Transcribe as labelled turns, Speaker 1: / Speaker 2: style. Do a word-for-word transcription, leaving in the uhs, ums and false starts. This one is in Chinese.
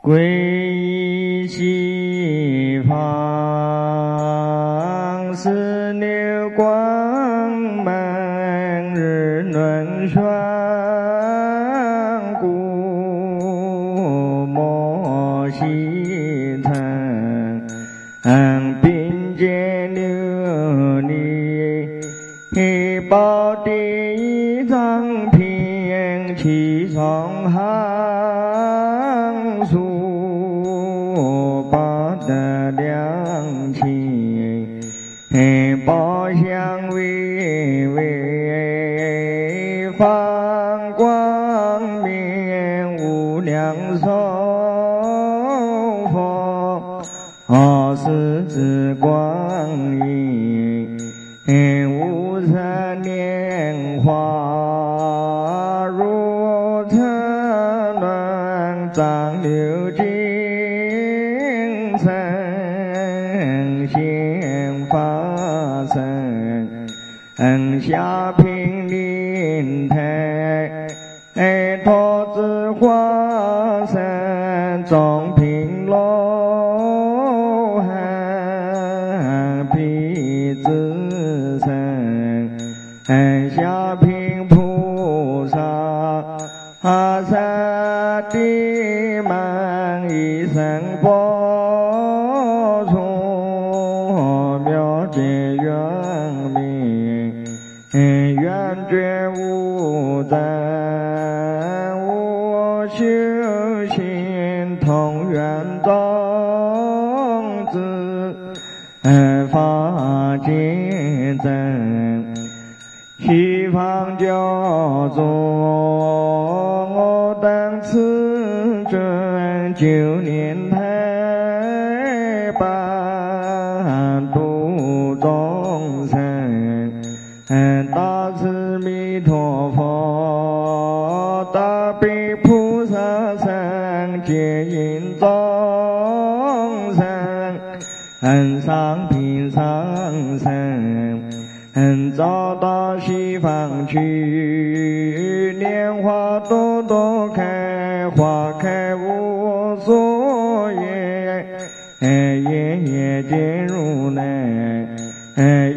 Speaker 1: 皈依西方四流光明日轮旋故摩西曾并肩琉璃宝地藏品其中行数八德良情宝相为为放光明无量寿佛十指光阴无生莲花如车轮长流金身现发身下平林台托子花身中平楼汉毗自身下平菩萨萨地门一生佛出妙解圆明圆觉无争无修行同圆种子法界真西方教主我等此尊九年台般度众生大慈弥陀佛大悲菩萨圣接引众生上品上生找到西方去莲花朵朵开花开无所言夜夜渐入内